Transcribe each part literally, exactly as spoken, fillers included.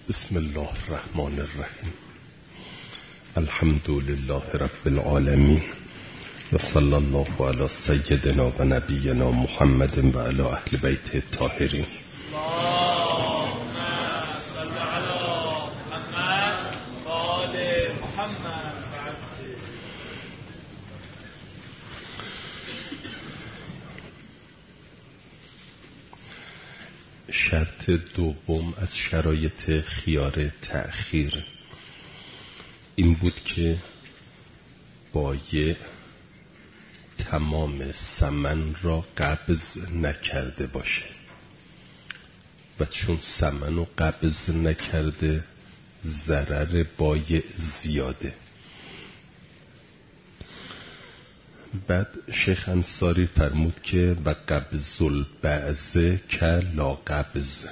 بسم الله الرحمن الرحیم. الحمد لله رب العالمین و صلی الله علی سیدنا و نبینا محمد و علی اهل بیت الطاهرین. اللهم صل علی محمد و آل محمد. شرط دوم از شرایط خیار تأخیر این بود که بایع تمام ثمن را قبض نکرده باشه و چون ثمن رو قبض نکرده ضرر بایع زیاده. بعد شیخ انصاری فرمود که و قبض البعض که لا قبض،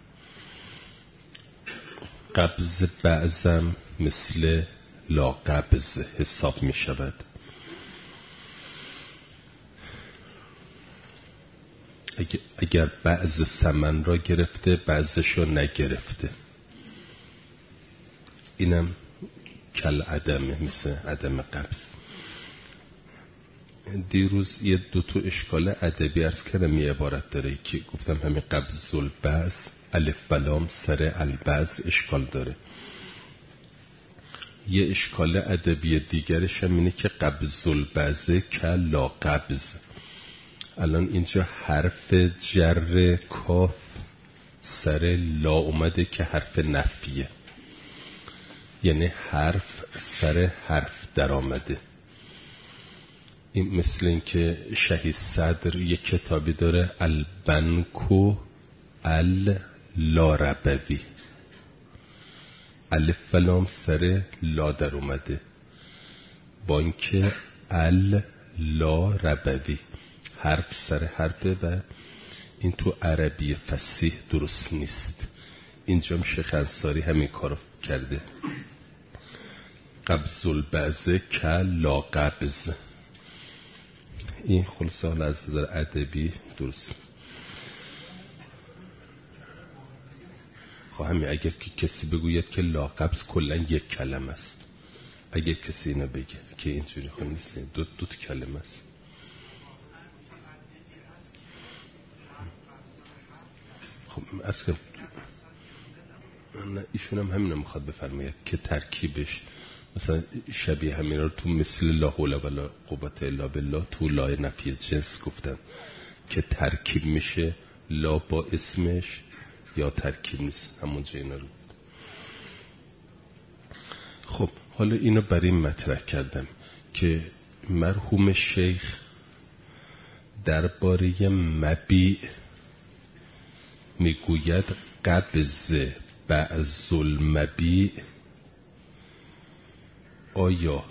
قبض بعضم مثل لا قبض حساب می شود. اگر بعض ثمن را گرفته بعضش را نگرفته، اینم کل عدمه، مثل عدم قبض. دیروز یه دو تا اشکال ادبی عرض کردم، یه عبارت داره که گفتم همین قبض البعض الف و لام سر البعض اشکال داره. یه اشکال ادبی دیگرش هم اینه که قبض البعض که لا قبض. الان اینجا حرف جر کاف سر لا اومده که حرف نفیه، یعنی حرف سر حرف در آمده. این مثل این که شهید صدر یک کتابی داره البنکو ال لا ربوی، الف و لام سر لا در اومده، بانک ال لا ربوی، حرف سر حرفه و این تو عربی فصیح درست نیست. اینجا شیخ انصاری همین کارو کرده، قبض البعض که لا قبض. این خلاصه حالا از نظر ادبی درست. خواهم اگر که کسی بگوید که لا قبض کلا یک کلمه است، اگر کسی اینو بگه که اینجوری خود نیست، دو دو تا کلمه است. خب اصلا نه ایشون هم همین میخواد بفرماید که ترکیبش مثلا شبیه همین رو تو مثل لا حول ولا قوة الا بالله تو لای نفی جنس گفتن که ترکیب میشه لا با اسمش یا ترکیب نیست، همونجا اینا رو. خب حالا اینو برای این مطرح کردم که مرحوم شیخ درباره مبیع میگوید قبض بعض المبیع آیا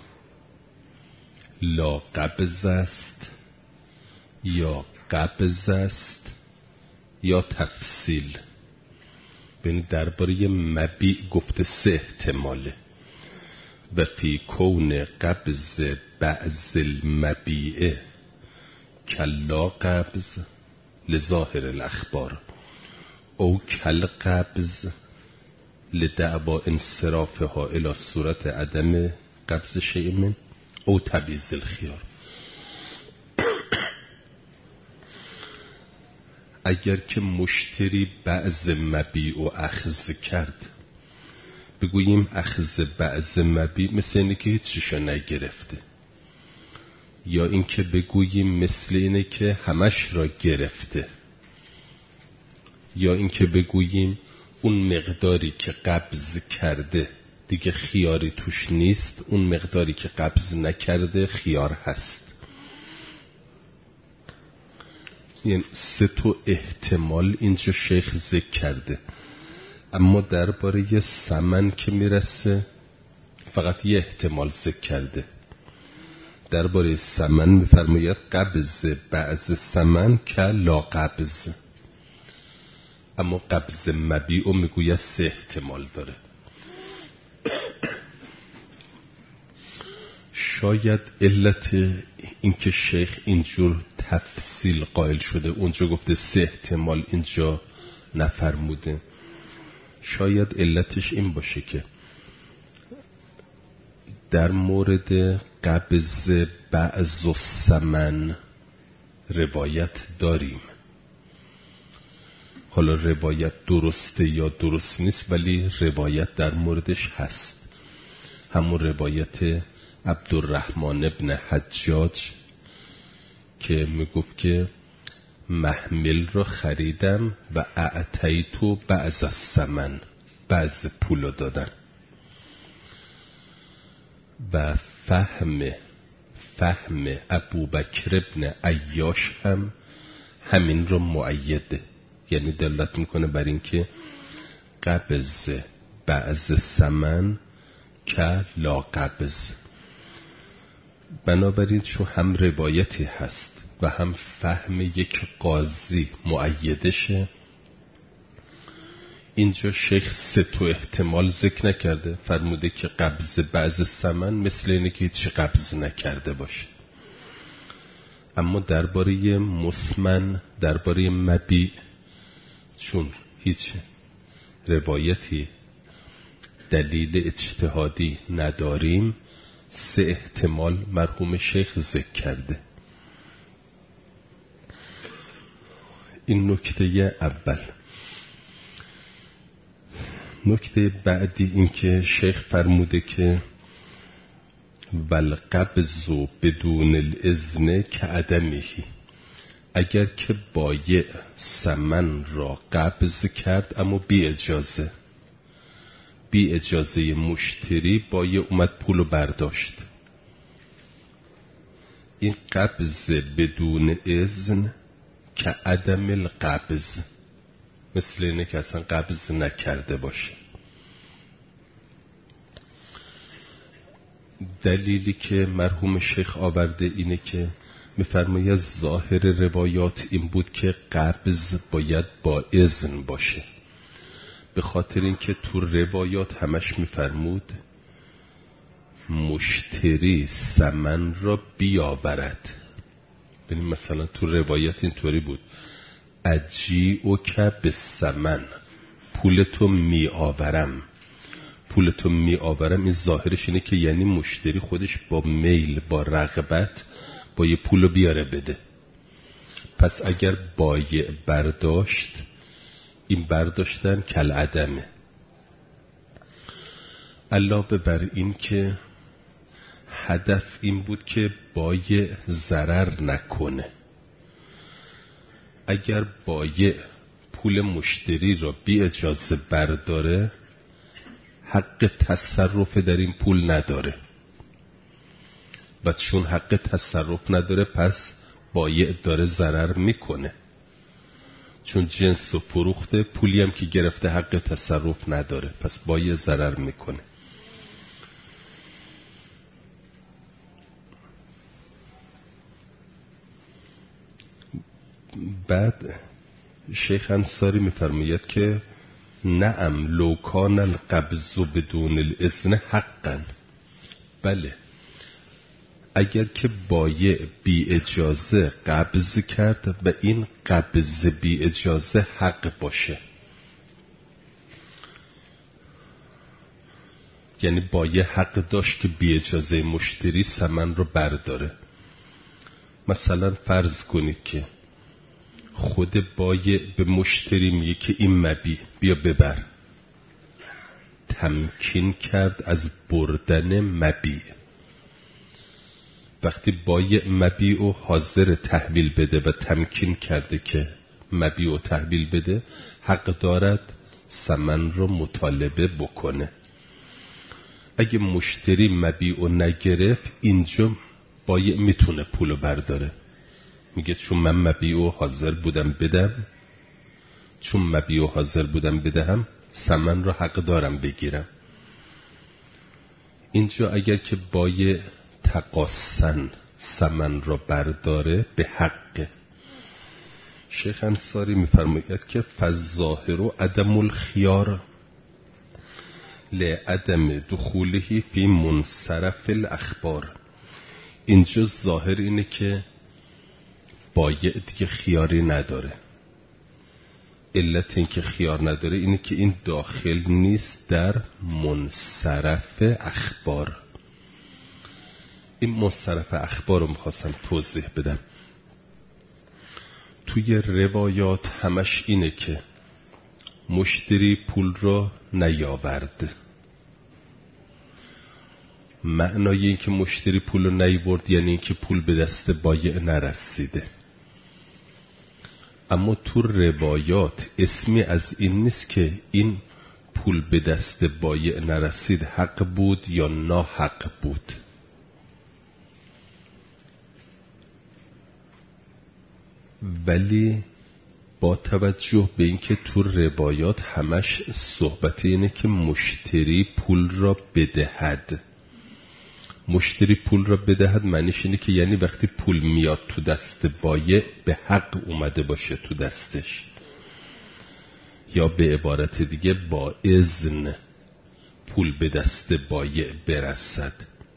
لا قبض است یا قبض است یا تفصیل. ببینید درباره مبیع گفته سه احتماله و فی کون قبض بعض المبیع کلا قبض لظاهر الاخبار او کل قبض لدعوا انصرافها الى صورت عدم قبض شیء من او تبییض الخیار. اگر که مشتری بعض مبیع و اخذ کرد، بگوییم اخذ بعض مبیع مثل اینه که هیچیشو نگرفته، یا اینکه بگوییم مثل اینه که همش را گرفته، یا اینکه بگوییم اون مقداری که قبض کرده دیگه خیاری توش نیست، اون مقداری که قبض نکرده خیار هست. یعنی سه تا احتمال اینجا شیخ ذکر کرده، اما درباره ثمن که میرسه فقط یه احتمال ذکر کرده. درباره ثمن میفرماید قبض بعض ثمن که لا قبض، اما قبض مبیع میگوید سه احتمال داره. شاید علت اینکه شیخ اینجور تفصیل قائل شده، اونجا گفته سه احتمال اینجا نفرموده، شاید علتش این باشه که در مورد قبض بعض الثمن روایت داریم. حالا روایت درسته یا درست نیست، ولی روایت در موردش هست. همون روایت عبدالرحمن ابن حجاج که میگفت که محمل رو خریدم و اعطیتو بعض الثمن، بعض پولو دادن. و فهم فهم ابوبکر ابن عیاش هم همین رو مؤیده، یعنی دلالت میکنه بر این که قبض بعض ثمن که لا قبض. بنابراین چون هم روایتی هست و هم فهم یک قاضی مؤیدشه، اینجا شیخ سه تا احتمال ذکر نکرده، فرموده که قبض بعض ثمن مثل اینه که هیچ قبض نکرده باشه. اما درباره مسمن، درباره مبیع، چون هیچ روایتی دلیل اجتهادی نداریم، سه احتمال مرحوم شیخ ذکر کرده. این نکته اول. نکته بعدی این که شیخ فرموده که والقبض بدون الاذن کعدمه، اگر که بایع ثمن را قبض کرد اما بی اجازه، بی اجازه مشتری بایع اومد پولو برداشت، این قبض بدون اذن که عدم القبض، مثل اینه که اصلا قبض نکرده باشه. دلیلی که مرحوم شیخ آورده اینه که میفرماید ظاهر روایات این بود که قبض باید با اذن باشه، به خاطر اینکه تو روایات همش میفرمود مشتری ثمن را بیاورد. ببین مثلا تو روایت اینطوری بود اجیئک بالثمن، پولتو می آورم، پولتو می آورم. این ظاهرش اینه که یعنی مشتری خودش با میل، با رغبت با یه پولو بیاره بده. پس اگر بایع برداشت، این برداشتن کل عدمه. علاوه بر این که هدف این بود که بایع ضرر نکنه. اگر بایع پول مشتری را بی اجازه برداره، حق تصرف در این پول نداره و چون حق تصرف نداره پس بایع داره ضرر میکنه، چون جنس و فروخته، پولی هم که گرفته حق تصرف نداره، پس بایع ضرر میکنه. بعد شیخ انصاری میفرماید که نعم لو کان القبض بدون الاذن حقا، بله اگر که بایع بی اجازه قبض کرد و این قبض بی اجازه حق باشه، یعنی بایع حق داشت که بی اجازه مشتری ثمن رو برداره. مثلا فرض کنید که خود بایع به مشتری میگه که این مبیع بیا ببر، تمکین کرد از بردن مبیع. وقتی بایع مبیع و حاضر تحویل بده و تمکین کرده که مبیع و تحویل بده، حق دارد ثمن رو مطالبه بکنه. اگه مشتری مبیع و نگرفت، اینجا بایع میتونه پولو برداره، میگه چون من مبیع و حاضر بودم بدم، چون مبیع و حاضر بودم بدهم، ثمن رو حق دارم بگیرم. اینجا اگر که بایع تقاصن ثمن رو برداره به حق. شیخ انصاری میفرماید که فالظاهر عدم الخیار لعدم دخوله فی منصرف الاخبار. اینجا ظاهر اینه که بایع دیگه خیاری نداره، علت این که خیار نداره اینه که این داخل نیست در منصرف اخبار. این منصرف اخبار رو میخواستم توضیح بدم. توی روایات همش اینه که مشتری پول رو نیاورد. معنای این که مشتری پول رو نیاورد یعنی این که پول به دست بایع نرسیده. اما تو روایات اسمی از این نیست که این پول به دست بایع نرسید حق بود یا ناحق بود. ولی با توجه به اینکه تو روایات همش صحبت اینه که مشتری پول را بدهد. مشتری پول را بدهد معنیش اینه که یعنی وقتی پول میاد تو دست بایع به حق اومده باشه تو دستش، یا به عبارت دیگه با اذن پول به دست بایع برسد.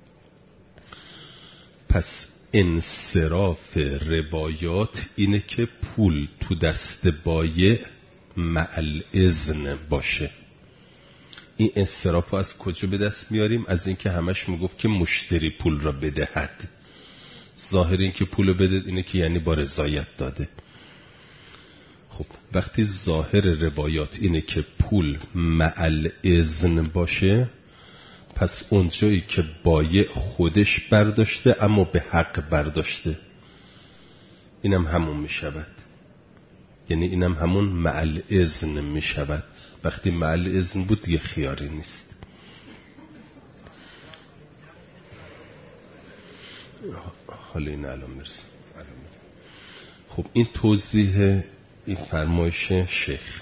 پس انصراف روایات اینه که پول تو دست بایع مع الاذن باشه. این انصراف از کجا به دست میاریم؟ از اینکه همش میگفت که مشتری پول را بدهد. ظاهر این که پول رو بده اینه که یعنی با رضایت داده. خب وقتی ظاهر روایات اینه که پول مع الاذن باشه، پس اونجایی که بایع خودش برداشته اما به حق برداشته، اینم همون میشود. یعنی اینم همون مع الاذن میشود. وقتی مع الاذن بود دیگه خیاری نیست. حالا این الان میرسیم. خب این توضیح این فرمایش شیخ.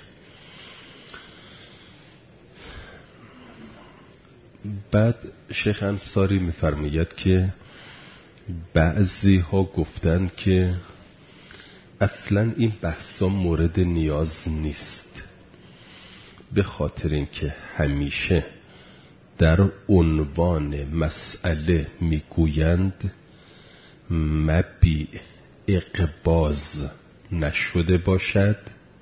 بعد شیخ انصاری میفرماید که بعضی ها گفتند که اصلا این بحثا مورد نیاز نیست، به خاطر اینکه همیشه در عنوان مسئله میگویند مبیع اقباض نشده باشد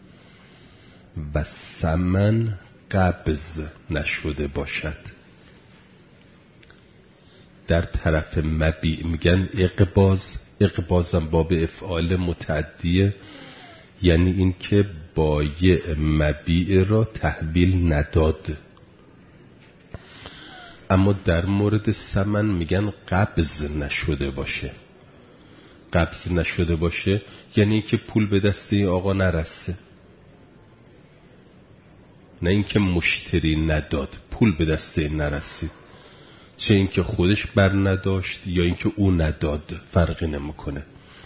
و ثمن قبض نشده باشد. در طرف مبیع میگن اقباض، اقباضم باب افعال متعدیه، یعنی این که بایع مبیع را تحویل نداد. اما در مورد ثمن میگن قبض نشده باشه. قبض نشده باشه یعنی این که پول به دست این آقا نرسه، نه اینکه مشتری نداد، پول به دست این نرسید. چه اینکه خودش بر نداشت یا اینکه او نداد، فرقی نمیکنه.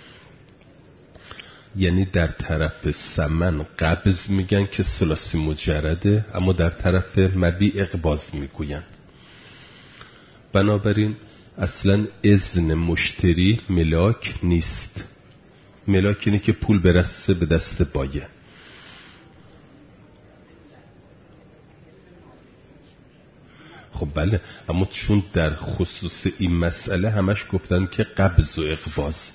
یعنی در طرف ثمن قبض میگن که ثلاثی مجرده، اما در طرف مبیع اقباض میگوین. بنابراین اصلا اذن مشتری ملاک نیست. ملاک اینه که پول برسه به دست بایع. خب بله، اما چون در خصوص این مسئله همش گفتن که قبض و اقباض،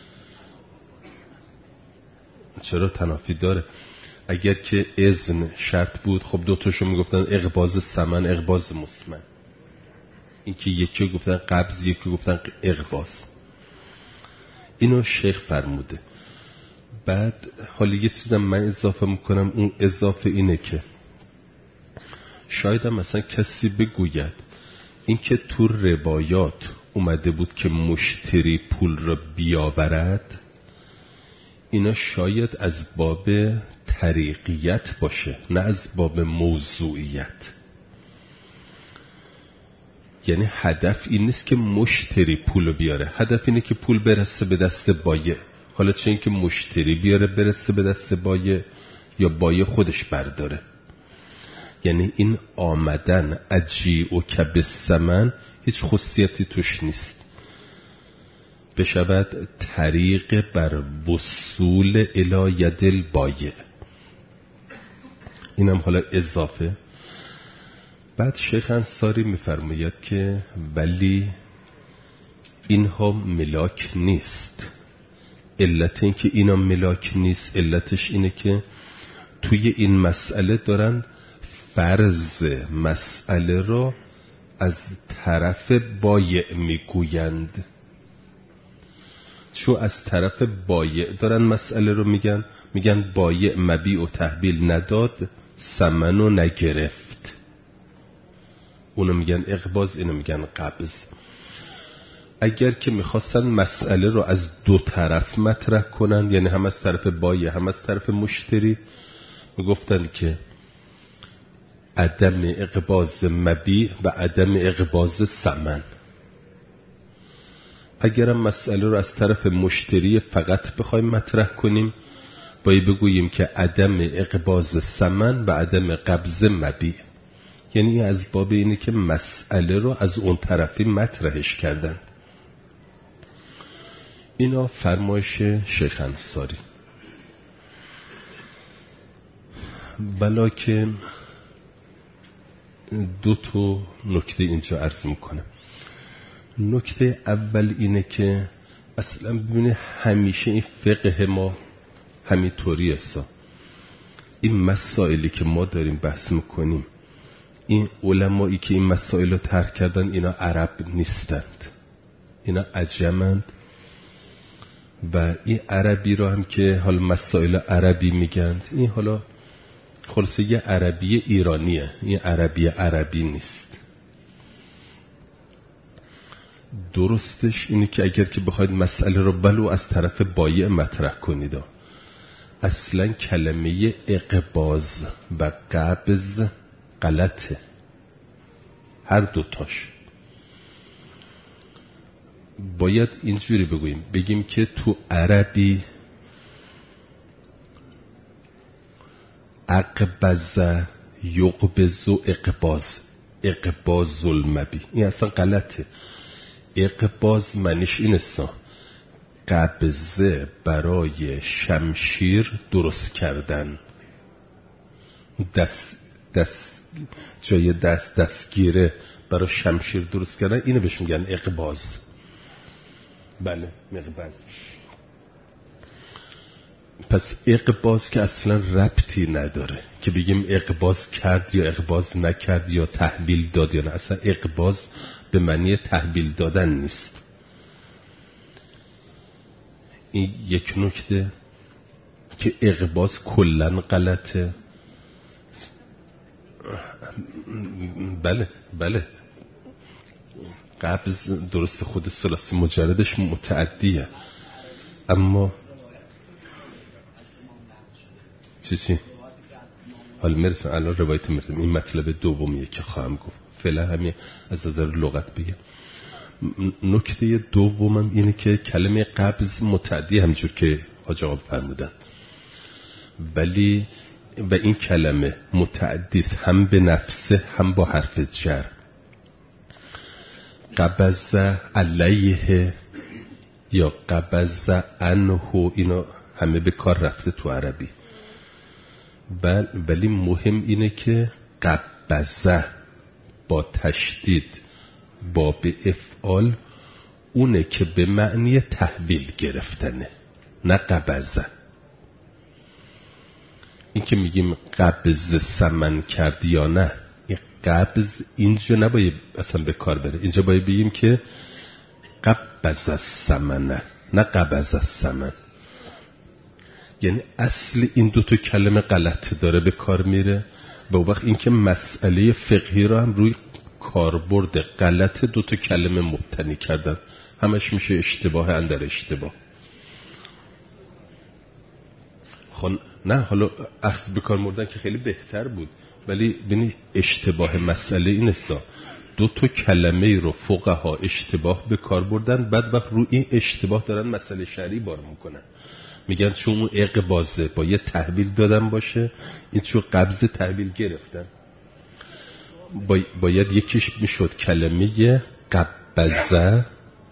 چرا تنافی داره؟ اگر که اذن شرط بود خب دوتاشو میگفتن اقباض ثمن، اقباض مسمن. این که یکی گفتن قبض، یکی گفتن اقباض. اینو شیخ فرموده. بعد حالا یه چیزم من اضافه میکنم، اون اضافه اینه که شاید هم مثلا کسی بگوید این که تو روایات اومده بود که مشتری پول را بیاورد، اینا شاید از باب طریقیت باشه، نه از باب موضوعیت. یعنی هدف این نیست که مشتری پول بیاره، هدف اینه که پول برسه به دست بایع. حالا چه این که مشتری بیاره برسه به دست بایع یا بایع خودش برداره. یعنی این آمدن اجیع و کب الثمن هیچ خصوصیتی توش نیست، بشود طریق بر وصول الی ید البایع. اینم حالا اضافه. بعد شیخ انصاری میفرماید که ولی اینها ملاک نیست. علت این که اینا ملاک نیست، علتش اینه که توی این مسئله دارن فرض مسئله رو از طرف بایع میگویند. چون از طرف بایع دارن مسئله رو میگن، میگن بایع مبیع و تحویل نداد، ثمن رو نگرفت. اونو میگن اقباض، اینو میگن قبض. اگر که میخواستن مسئله رو از دو طرف مطرح کنن، یعنی هم از طرف بایع هم از طرف مشتری، میگفتن که عدم اقباض مبیع و عدم اقباض ثمن. اگرم مسئله رو از طرف مشتری فقط بخوایم مطرح کنیم، باید بگوییم که عدم اقباض ثمن و عدم قبض مبیع. یعنی از باب اینه که مسئله رو از اون طرفی مطرحش کردن. اینا فرمایش شیخ انصاری. بلکه دو تا نکته اینجا عرض میکنم. نکته اول اینه که اصلا ببینه همیشه این فقه ما همینطوری است. این مسائلی که ما داریم بحث میکنیم، این علمایی که این مسائل رو طرح کردن اینا عرب نیستند، اینا عجمند. و این عربی رو هم که حالا مسائل عربی میگند، این حالا خلاصه یه عربی ایرانیه، این عربی عربی نیست. درستش اینه که اگر که بخواید مسئله رو بلو از طرف بایع مطرح کنید، اصلا کلمه اقباض و قبض غلطه، هر دوتاش. باید اینجوری بگوییم، بگیم که تو عربی اقبض یقبض و اقباض، اقباض المبی، این اصلا غلطه. اقباض معنیش این است قبضه برای شمشیر درست کردن، دست دست جای دست دستگیره برای شمشیر درست کردن، اینو بهش میگن اقباض. بله مقبض. پس اقباض که اصلا ربطی نداره که بگیم اقباض کرد یا اقباض نکرد یا تحویل داد یا نه. اصلا اقباض به معنی تحویل دادن نیست. این یک نکته که اقباض کلن غلطه. بله بله قبض درست، خود ثلاثی مجردش متعدیه، اما چی چی حالا میرسم الان روایت میرسم. این مطلب دومیه که خواهم گفت، فعلا همین از نظر لغت بگم. نکته دومم اینه که کلمه قبض متعدی همجور که حاج آقا فرمودن، ولی و این کلمه متعدیست هم به نفسه هم با حرف جر. قبض علیه یا قبض عنه، اینا همه به کار رفته تو عربی. بل ولی مهم اینه که قبض با تشدید با به افعال اونه که به معنی تحویل گرفتنه، نه قبض. این که میگیم قبض ثمن کرد یا نه، این قبض اینجا نباید اصلا به کار بره. اینجا باید بگیم که قبض الثمن، نه قبض الثمن. یعنی اصل این دوتا کلمه غلط داره به کار میره و وقت این که مسئله فقهی رو هم روی کاربرد غلط دوتا کلمه مبتنی کردن، همش میشه اشتباه اندر اشتباه. خون نه حالا اخذ به کار مردن که خیلی بهتر بود، ولی ببینی اشتباه مسئله این است دو تا کلمه رو فقها اشتباه به کار بردن، بعد وقت رو این اشتباه دارن مسئله شرعی بار میکنن. میگن چون اون اقباضه باید تحویل دادن باشه، این چون قبض تحویل گرفتن. باید یکیش میشد کلمه قبضه.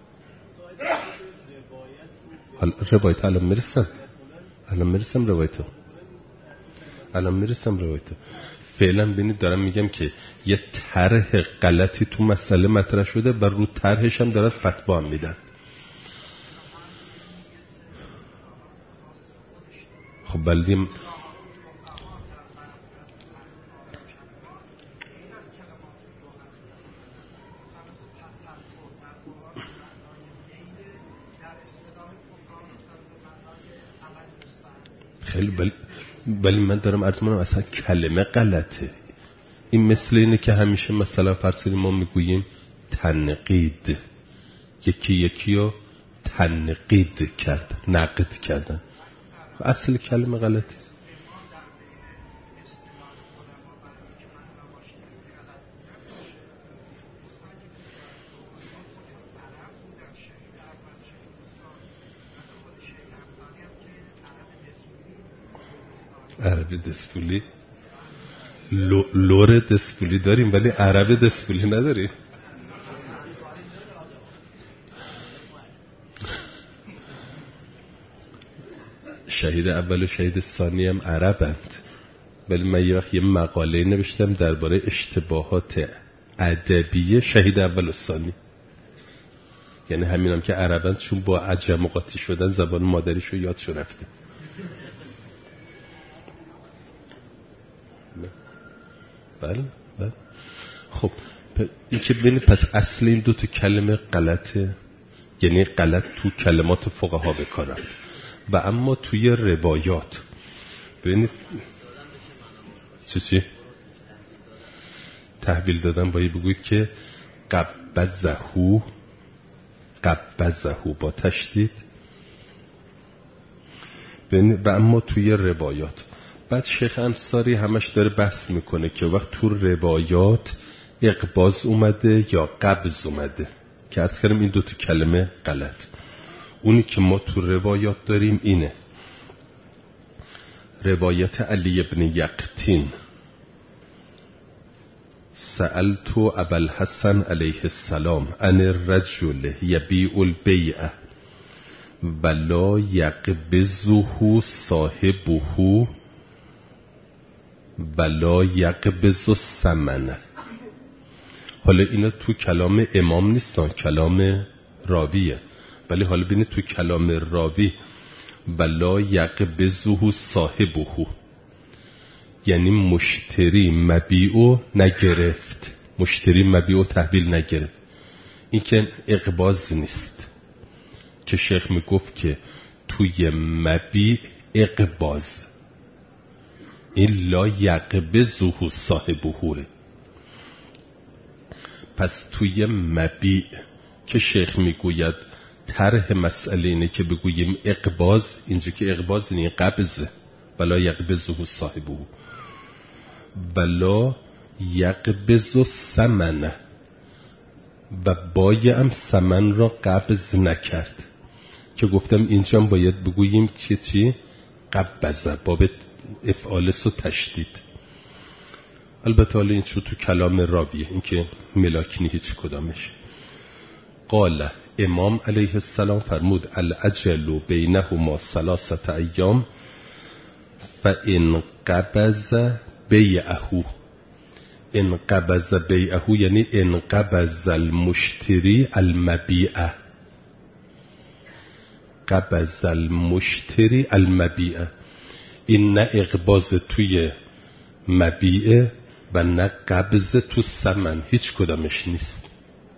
حالا روایت الان میرسم الان میرسم روایتو الان میرسم روایتو فعلا ببینید دارم میگم که یه طرح غلطی تو مسئله مطرح شده و رو طرحش هم دارن فتوا هم میدن. خب بلدیم خیلی ولی ولی من دارم عرض می‌کنم اصلا کلمه غلطه. این مثل اینه که همیشه مثلا فرض کنیم ما میگوییم تنقید، یکی یکی رو تنقید کرد، نقد کردن، اصل کلمه غلطه. عربی دسپولی لور دسپولی داریم ولی عربی دسپولی نداریم. شهید اول و شهید ثانی هم عربند، ولی من یه وقت یه مقاله نوشتم درباره اشتباهات ادبی شهید اول و ثانی، یعنی همین هم که عربند چون با عجم قاطی شدن زبان مادریشو یادشو رفته. بله بله. خب این که ببینید پس اصل این دو تا کلمه غلطه، یعنی غلط تو کلمات فقها به کار رفت. و اما توی روایات ببینید چی چی تحویل دادن باید بگوید که قبضهو قبضهو با تشدید. ببینید و اما توی روایات بعد شیخ انصاری همش داره بحث میکنه که وقت تو روایات اقباض اومده یا قبض اومده، که عرض کردم این دو تا کلمه غلط. اونی که ما تو روایات داریم اینه روایت علی ابن یقطین سألتو ابا الحسن علیه السلام عن الرجل یبیع البیع ولا یقبضه صاحبه ولا یقبض الثمن. حالا اینا تو کلام امام نیستن، کلام راویه، ولی حالا ببینید تو کلام راوی ولا یقبضه صاحبه، یعنی مشتری مبیعو نگرفت، مشتری مبیعو تحویل نگرفت. این که اقباض نیست که شیخ میگفت که توی مبیع اقباض، این لا یقبضه صاحبه. پس توی مبیع که شیخ میگوید طرح مسئله اینه که بگوییم اقباض، اینجا که اقباض نیست قبض، ولا یقبضه صاحبه ولا یقبض الثمن، و بایع هم ثمن را قبض نکرد، که گفتم اینجا باید بگوییم که چی قبض، باب افعالس و تشدید. البته حالا این شو تو کلام راویه، این که ملاک نی هیچ کدامش. قال امام علیه السلام فرمود العجل بینهما ثلاثه ایام فان قبض بیعه. ان قبض بیعه یعنی ان قبض المشتری المبیعه، قبض المشتری المبیعه. این نه اقباض توی مبیعه و نه قبض تو ثمن، هیچ کدامش نیست،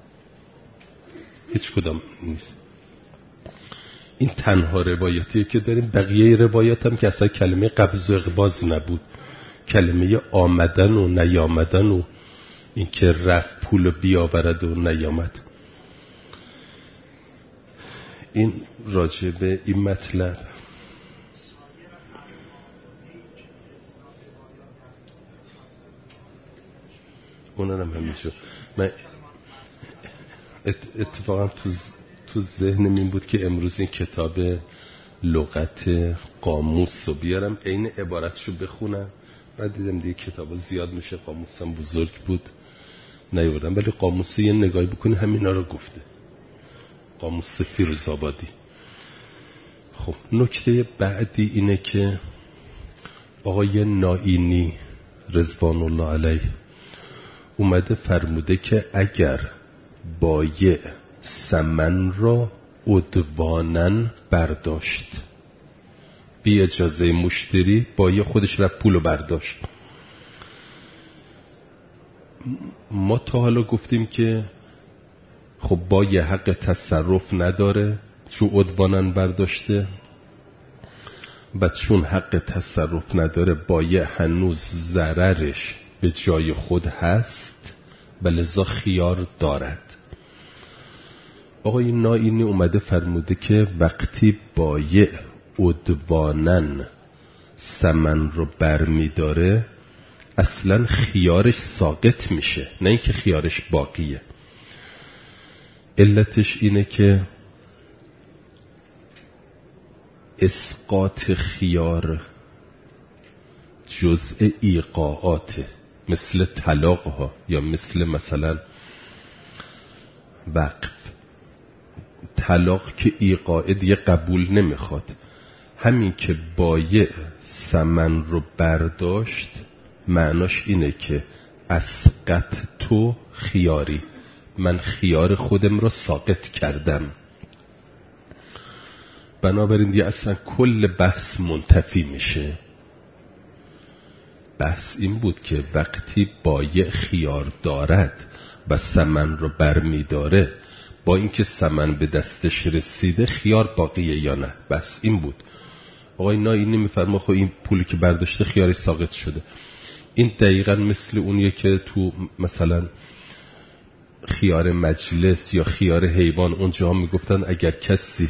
هیچ کدام نیست. این تنها روایتیه که داریم. بقیه روایت هم که اصلا کلمه قبض و اقباض نبود، کلمه آمدن و نیامدن و این که رفت پول بیاورد و نیامد. این راجبه این مطلب. اونم همینجور. من اتفاقا تو تو ذهنم این بود که امروز این کتاب لغت قاموس رو بیارم عین عبارتشو بخونم. بعد دیدم دیگه کتابا زیاد میشه، قاموسم بزرگ بود نیوردم، ولی قاموس یه نگاهی بکنی همینا رو گفته، قاموس فیروزآبادی. خب نکته بعدی اینه که آقای نائینی رضوان الله علیه اومده فرموده که اگر بایع ثمن را عدوانن برداشت، بی اجازه مشتری بایع خودش رفت پولو برداشت. ما تا حالا گفتیم که خب بایع حق تصرف نداره چون عدوانن برداشته، و چون حق تصرف نداره بایع هنوز ضررش به جای خود هست و لذا خیار دارد. آقای نائینی اومده فرموده که وقتی بایع عدوانن ثمن رو برمی داره اصلا خیارش ساقط میشه، نه اینکه خیارش باقیه. علتش اینه که اسقاط خیار جزء ایقاعاته، مثل طلاق ها یا مثل مثلا وقف. طلاق که ایقاعه دیگه قبول نمیخواد، همین که بایع ثمن رو برداشت معناش اینه که اسقط تو خیاری، من خیار خودم رو ساقط کردم. بنابراین دیگه اصلا کل بحث منتفی میشه. بحث این بود که وقتی بایع خیار دارد و ثمن رو برمی داره، با اینکه ثمن به دستش رسیده خیار باقیه یا نه. بس این بود. آقای نائینی میفرما خب این پولی که برداشته خیاری ساقط شده. این دقیقا مثل اونیه که تو مثلا خیار مجلس یا خیار حیوان اونجا هم میگفتن اگر کسی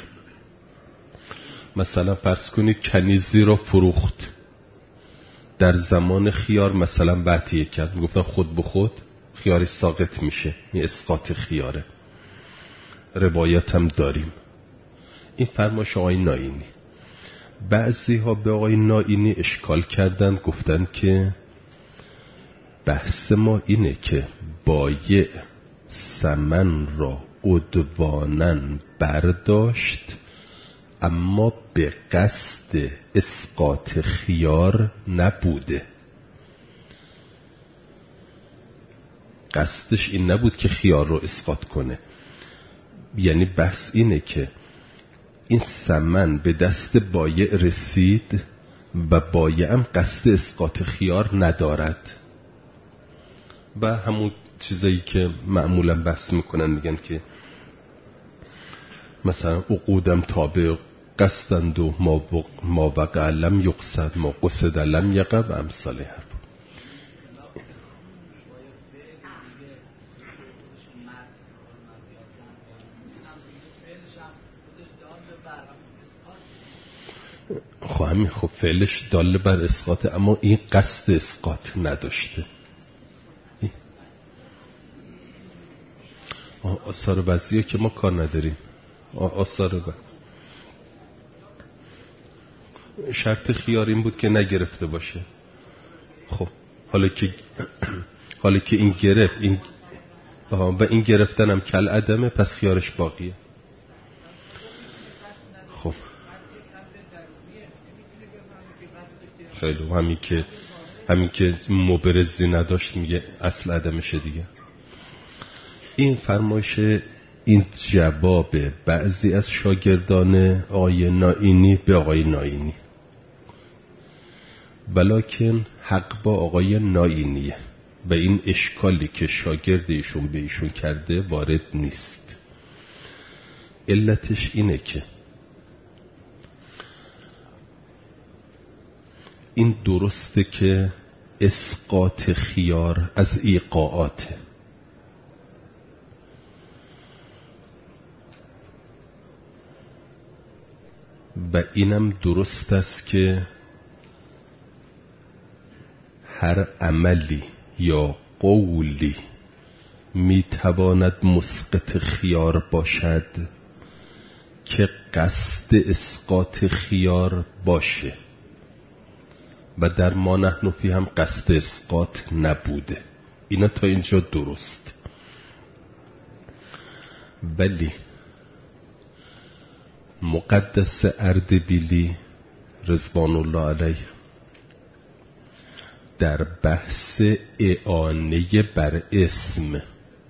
مثلا فرض کنید کنیزی رو فروخت در زمان خیار مثلا بعتیه کرد، میگفتن خود به خود خیارش ساقط میشه، این اسقاط خیاره. روایت هم داریم. این فرمایش آقای نائینی. بعضی ها به آقای نائینی اشکال کردن، گفتن که بحث ما اینه که بایع ثمن را عدوانن برداشت اما به قصد اسقاط خیار نبوده. قصدش این نبود که خیار رو اسقاط کنه. یعنی بحث اینه که این ثمن به دست بایع رسید و بایع هم قصد اسقاط خیار ندارد. و همون چیزایی که معمولا بحث میکنن میگن که مثلا عقودم تابع قصدند و ما وقع لم یقصد ما قصد لم یقع و امثال حرف. خب همین خب فعلش دال بر اسقاط، اما این قصد اسقاط نداشته. آثار بعضیه که ما کار نداریم. آثار بعض شرط خیار این بود که نگرفته باشه. خب حالا که حالا که این گرفت این و این گرفتن هم کل عدمه، پس خیارش باقیه. خب خیلی همین که همین که مبرزی نداشت میگه اصل عدمشه دیگه. این فرمایش این جواب بعضی از شاگردان آقای نائینی به آقای نائینی، ولیکن حق با آقای نائینیه و این اشکالی که شاگرد ایشون به ایشون کرده وارد نیست. علتش اینه که این درسته که اسقاط خیار از ایقاعاته، و اینم درست است که هر عملی یا قولی میتواند مسقط خیار باشد که قصد اسقاط خیار باشه، و در ما نحن فی هم قصد اسقاط نبوده. اینا تا اینجا درست. ولی مقدس اردبیلی رضوان الله علیه در بحث اعانه بر اسم،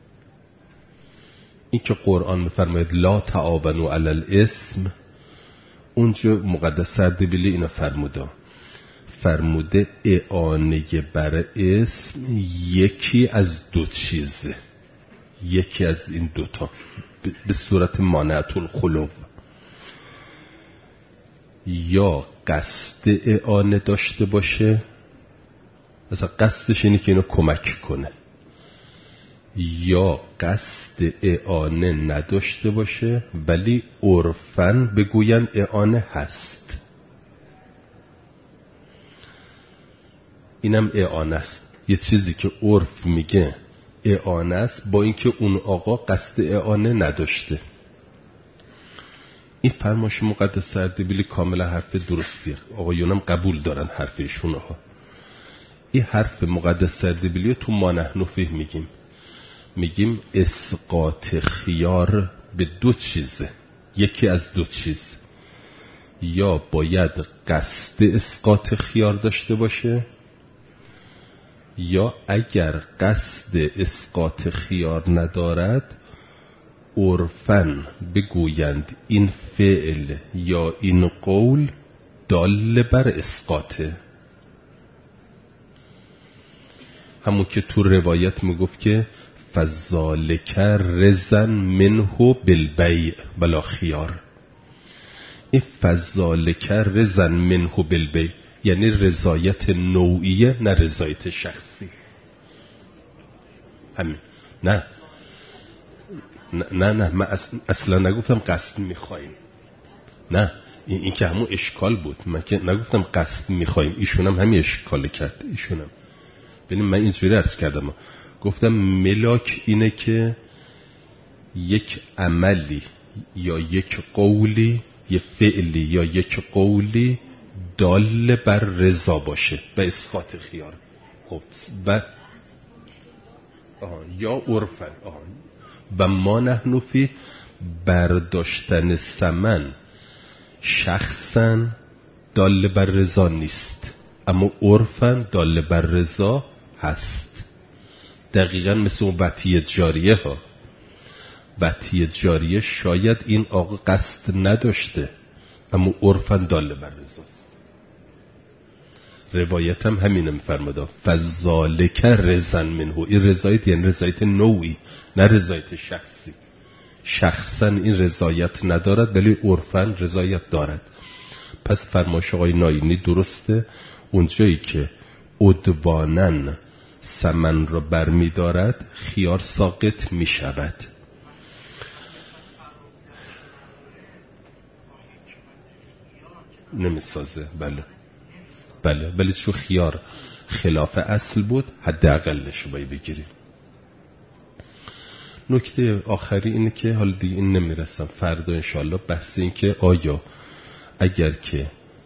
این که قرآن میفرماید لا تعاونوا علی الاسم، اونجا مقدس اردبیلی اینا فرموده فرموده اعانه بر اسم یکی از دو چیزه، یکی از این دوتا به صورت مانعت الخلو، یا قصد اعانه داشته باشه، مثلا قصدش اینه که اینو کمک کنه، یا قصد اعانه نداشته باشه ولی عرفاً بگوین اعانه هست. اینم اعانه است، یه چیزی که عرف میگه اعانه است با اینکه اون آقا قصد اعانه نداشته. این فرمایش مقدس اردبیلی کاملا حرف درستیه، آقایونم قبول دارن حرف ایشونه ها. این حرف مقدس اردبیلی تو ما نحن فیه میگیم میگیم اسقاط خیار به دو چیزه، یکی از دو چیز، یا باید قصد اسقاط خیار داشته باشه، یا اگر قصد اسقاط خیار ندارد عرفاً بگویند این فعل یا این قول دال بر اسقاطه. همون که تو روایت میگفت که فذالک رزن منه بالبیع بلا خیار. این فذالک رزن منه بالبیع یعنی رضایت نوعیه نه رضایت شخصی. همین. نه نه نه من اصلا نگفتم قصد میخوایم، نه این, این که همون اشکال بود، من که نگفتم قصد میخوایم، ایشون هم همین اشکال کرد. ایشونم ببینیم من اینجوری عرض کردم، گفتم ملاک اینه که یک عملی یا یک قولی، یک فعلی یا یک قولی دال بر رضا باشه به اسقاط خیار. خب و یا عرفاً و ما نحن فی برداشتن ثمن شخصاً دال بر رضا نیست، اما عرفاً دال بر رضا هست. دقیقاً مثل اون وطیه جاریه ها. وطیه جاریه شاید این آقا قصد نداشته اما عرفاً دال بر رضاست. روایت هم همینه میفرماده فذالک رزن منه. این رضایت یعنی رضایت نوعی نه رضایت شخصی. شخصا این رضایت ندارد ولی عرفاً رضایت دارد. پس فرمایش آقای ناینی درسته، اونجایی که عدواناً ثمن را برمی دارد خیار ساقط می شود. نمی سازه. بله بله ولی چون خیار خلاف اصل بود حداقلش باید بگیریم. نکته آخری اینه که حالا دیگه این نمیرسم، فردا انشالله بحث این که آیا اگر که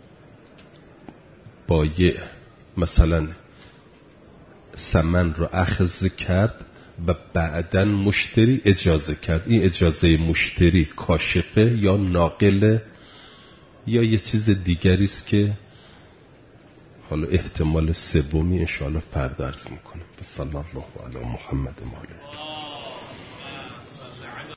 بایع مثلا ثمن رو اخذ کرد و بعداً مشتری اجازه کرد، این اجازه مشتری کاشفه یا ناقله یا یه چیز دیگری است که حالا احتمال سومی انشاءالله فردا عرض میکنم. صلی الله علی محمد و آله.